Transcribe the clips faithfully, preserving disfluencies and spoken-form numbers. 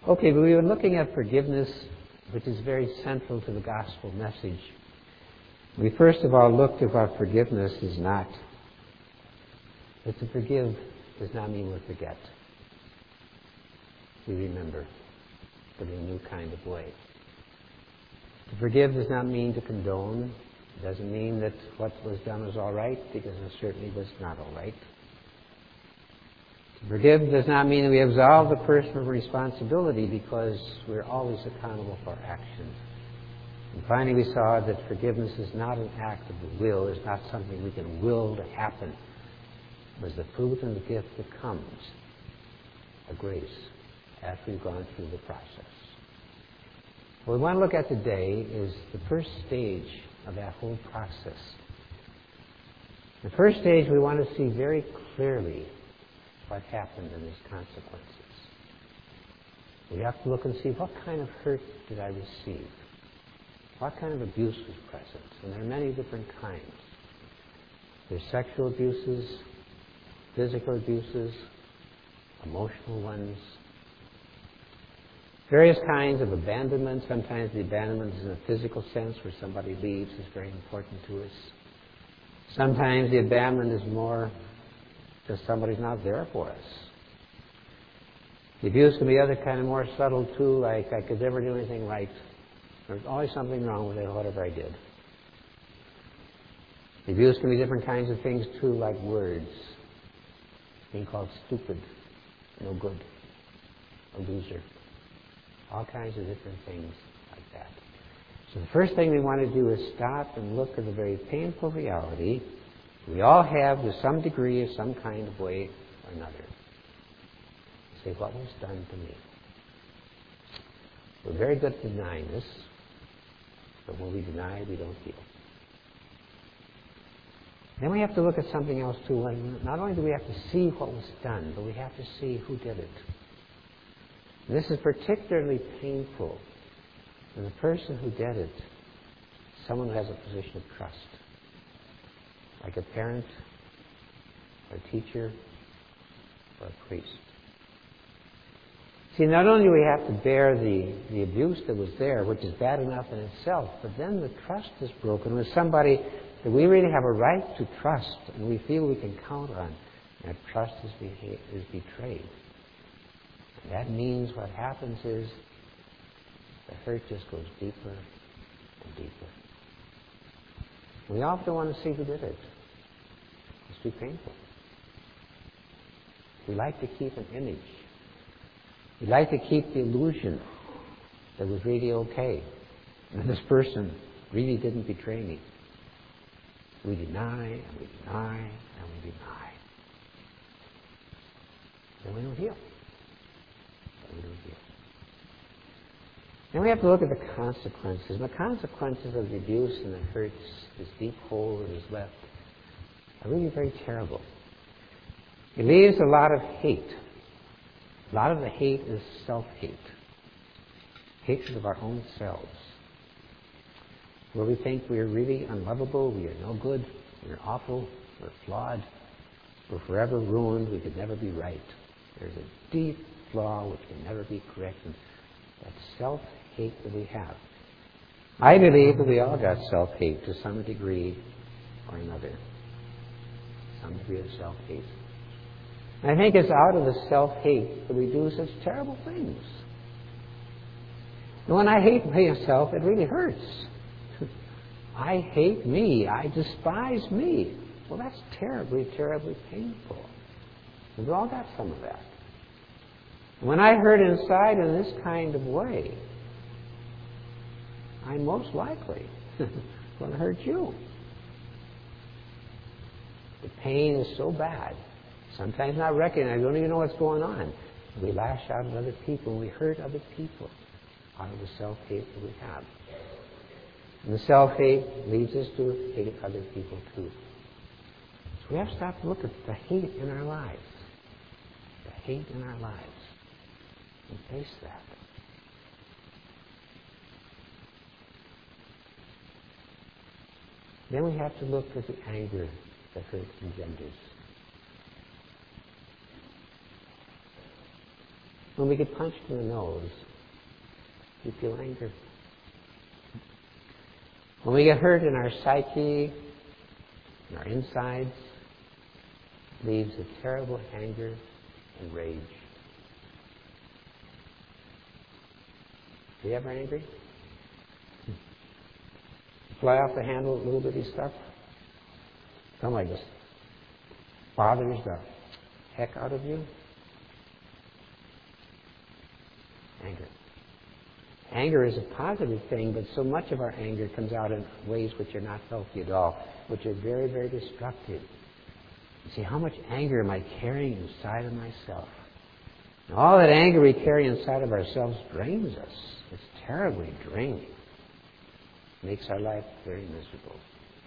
Okay, but we were looking at forgiveness, which is very central to the gospel message. We first of all looked at what forgiveness is not. But to forgive does not mean we forget. We remember, but in a new kind of way. To forgive does not mean to condone. It doesn't mean that what was done was all right, because it certainly was not all right. To forgive does not mean that we absolve the person from responsibility, because we're always accountable for our actions. And finally, we saw that forgiveness is not an act of the will. It's not something we can will to happen. But the fruit and the gift that comes, a grace, after we've gone through the process. What we want to look at today is the first stage of that whole process. The first stage, we want to see very clearly what happened and its consequences. We have to look and see, what kind of hurt did I receive? What kind of abuse was present? And there are many different kinds. There's sexual abuses, physical abuses, emotional ones, various kinds of abandonment. Sometimes the abandonment is in a physical sense, where somebody leaves is very important to us. Sometimes the abandonment is more because somebody's not there for us. The abuse can be other kind of more subtle too, like I could never do anything right. There's always something wrong with it, whatever I did. The abuse can be different kinds of things too, like words. Being called stupid, no good, a loser. All kinds of different things like that. So the first thing we want to do is stop and look at the very painful reality we all have, to some degree, or some kind of way or another. Say, what was done to me? We're very good at denying this, but when we deny, we don't heal. Then we have to look at something else too. Not only do we have to see what was done, but we have to see who did it. And this is particularly painful when the person who did it, someone who has a position of trust, like a parent, or a teacher, or a priest. See, not only do we have to bear the, the abuse that was there, which is bad enough in itself, but then the trust is broken with somebody that we really have a right to trust, and we feel we can count on, and that trust is, beha- is betrayed. And that means what happens is the hurt just goes deeper and deeper. We often want to see who did it. It's too painful. We like to keep an image. We like to keep the illusion that it was really okay, and this person really didn't betray me. We deny, and we deny, and we deny. Then we don't heal. Then we don't heal. Then we have to look at the consequences. The consequences of the abuse and the hurts, this deep hole that is left, are really very terrible. It leaves a lot of hate. A lot of the hate is self-hate. Hatred of our own selves. Where we think we're really unlovable, we are no good, we're awful, we're flawed, we're forever ruined, we could never be right. There's a deep flaw which can never be corrected. That self-hate that we have. I believe that we all got self-hate to some degree or another. Some degree of self-hate. And I think it's out of the self-hate that we do such terrible things. And when I hate myself, it really hurts. I hate me. I despise me. Well, that's terribly, terribly painful. We've all got some of that. When I hurt inside in this kind of way, I'm most likely going to hurt you. The pain is so bad, sometimes not recognized, we don't even know what's going on. We lash out at other people, and we hurt other people out of the self-hate that we have. And the self-hate leads us to hate other people too. So we have to stop to look at the hate in our lives. The hate in our lives. And face that. Then we have to look at the anger that hurt engenders. When we get punched in the nose, we feel anger. When we get hurt in our psyche, in our insides, it leaves a terrible anger and rage. Are you ever angry? Fly off the handle with little bitty stuff? Something like this. Bothers the heck out of you? Anger. Anger is a positive thing, but so much of our anger comes out in ways which are not healthy at all, which are very, very destructive. You see, how much anger am I carrying inside of myself? And all that anger we carry inside of ourselves drains us. It's terribly draining. Makes our life very miserable.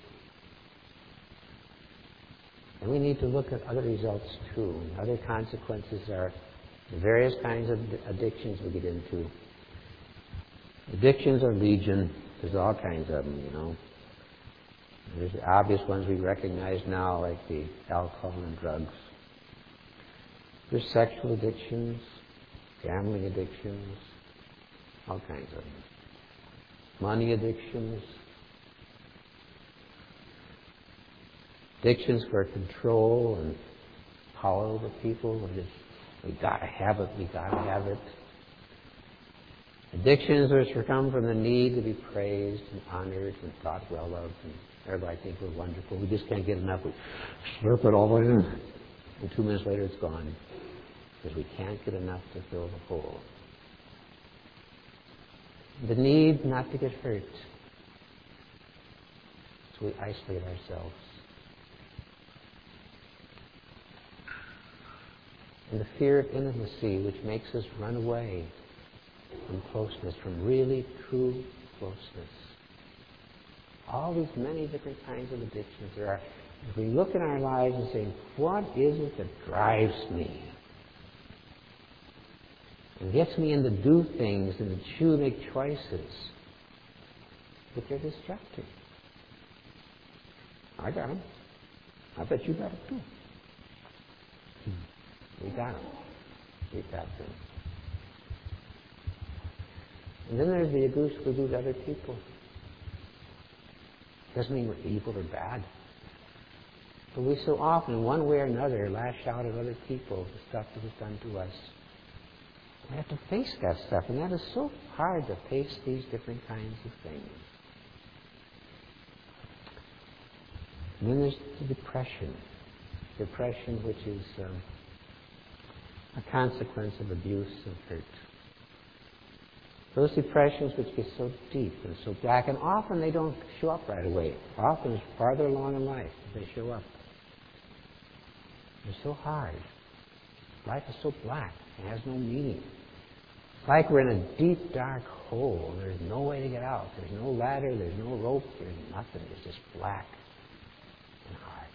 And we need to look at other results too. Other consequences are the various kinds of addictions we get into. Addictions are legion. There's all kinds of them, you know. There's the obvious ones we recognize now, like the alcohol and drugs. There's sexual addictions, gambling addictions, all kinds of them. Money addictions, addictions for control and power over people. We just, we gotta have it, we gotta have it. Addictions which come from the need to be praised and honored and thought well of, and everybody think we're wonderful. We just can't get enough. We slurp it all in, and two minutes later it's gone, because we can't get enough to fill the hole. The need not to get hurt, so we isolate ourselves. And the fear of intimacy, which makes us run away from closeness, from really true closeness. All these many different kinds of addictions there are. If we look in our lives and say, what is it that drives me? And gets me in to do things and to choose, make choices. But they're destructive. I got them. I bet you got it too. We got them. We got them. And then there's the abuse we do to other people. Doesn't mean we're evil or bad. But we so often, in one way or another, lash out at other people the stuff that is done to us. We have to face that stuff, and that is so hard to face these different kinds of things. And then there's the depression. Depression, which is um, a consequence of abuse and hurt. Those depressions which get so deep and so black, and often they don't show up right away. Often it's farther along in life that they show up. They're so hard. Life is so black. It has no meaning. It's like we're in a deep, dark hole, and there's no way to get out. There's no ladder, there's no rope, there's nothing. It's just black and hard.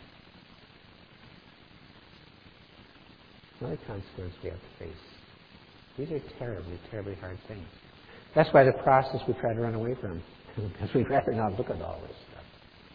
Another consequence we have to face. These are terribly, terribly hard things. That's why the process we try to run away from, because we'd rather not look at all this stuff.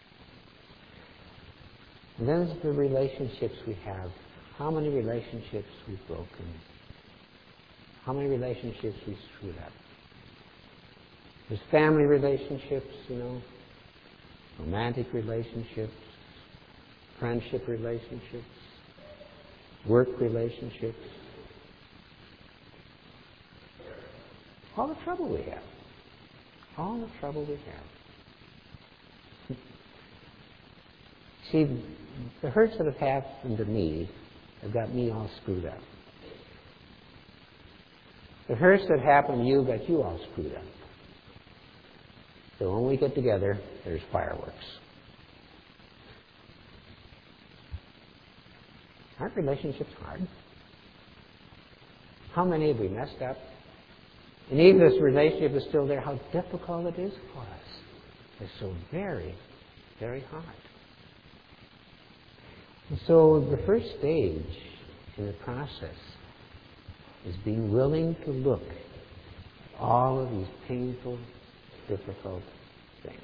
And then there's the relationships we have. How many relationships we've broken? How many relationships we've screwed up? There's family relationships, you know, romantic relationships, friendship relationships, work relationships. All the trouble we have. All the trouble we have. See, the hurts that have happened to me have got me all screwed up. The hurts that happened to you got you all screwed up. So when we get together, there's fireworks. Aren't relationships hard? How many have we messed up? And even if this relationship is still there, how difficult it is for us. It's so very, very hard. And so the first stage in the process is being willing to look at all of these painful, difficult things.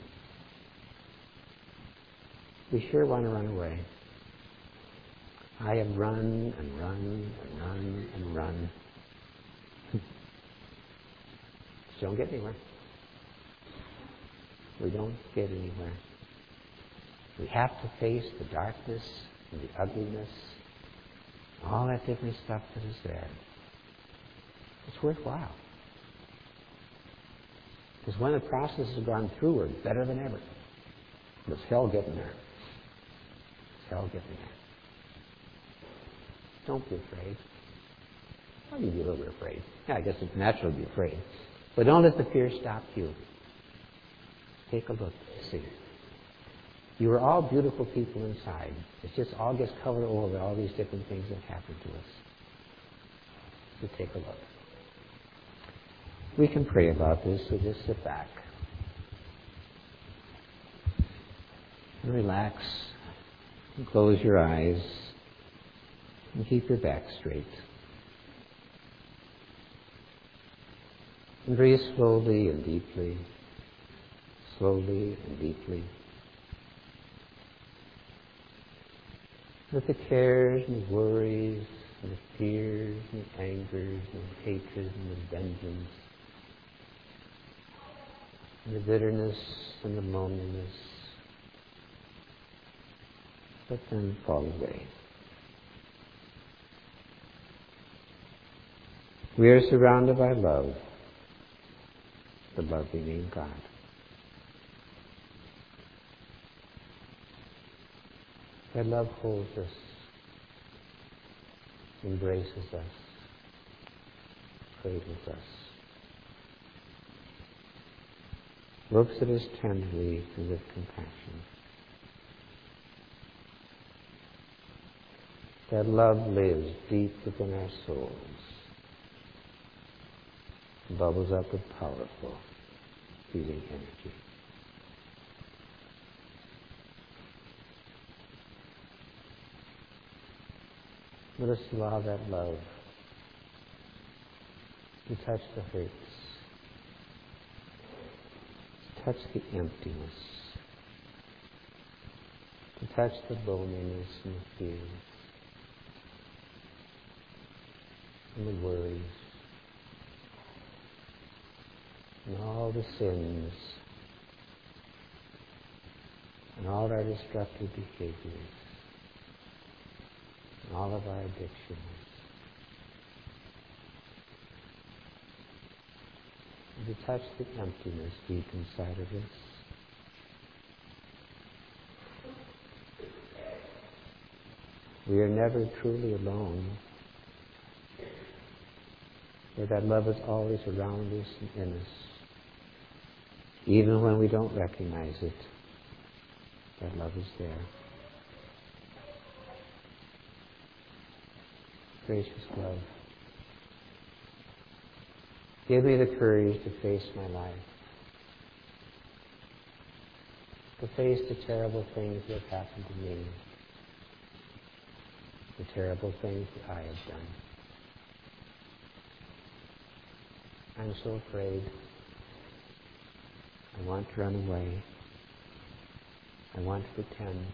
We sure want to run away. I have run and run and run and run. don't get anywhere. We don't get anywhere. We have to face the darkness and the ugliness, all that different stuff that is there. It's worthwhile. Because when the process has gone through, we're better than ever. But it's hell getting there. It's hell getting there. Don't be afraid. Well, you can be a little bit afraid. Yeah, I guess it's natural to be afraid. But don't let the fear stop you. Take a look. See. You are all beautiful people inside. It just all gets covered over by all these different things that happen to us. So take a look. We can pray about this, so just sit back. And relax. And close your eyes. And keep your back straight. And breathe slowly and deeply. Slowly and deeply. Let the cares and the worries and the fears and the angers and the hatred and the vengeance and the bitterness and the loneliness, let them fall away. We are surrounded by love, the lovely name God. That love holds us, embraces us, cradles us, looks at us tenderly and with compassion. That love lives deep within our souls, bubbles up with powerful, healing energy. Let us allow that love to touch the hurts, to touch the emptiness, to touch the loneliness and the fears and the worries and all the sins and all our destructive behaviors, all of our addictions, and to touch the emptiness deep inside of us. We are never truly alone, for that love is always around us and in us. Even when we don't recognize it, that love is there. Gracious love, give me the courage to face my life, to face the terrible things that have happened to me, the terrible things that I have done. I'm so afraid. I want to run away. I want to pretend.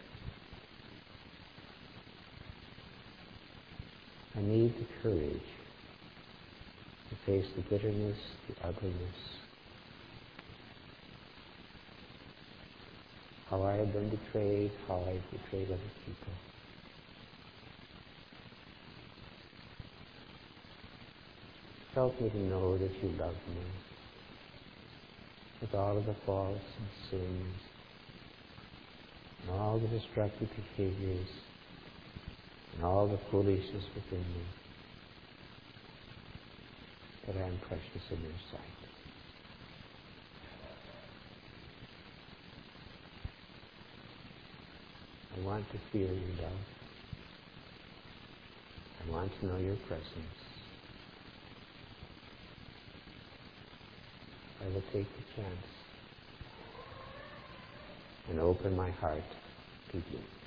I need the courage to face the bitterness, the ugliness, how I have been betrayed, how I have betrayed other people. Help me to know that you love me with all of the faults and sins and all the destructive behaviors and all the foolishness within me, that I am precious in your sight. I want to feel your love. I want to know your presence. I will take the chance and open my heart to you.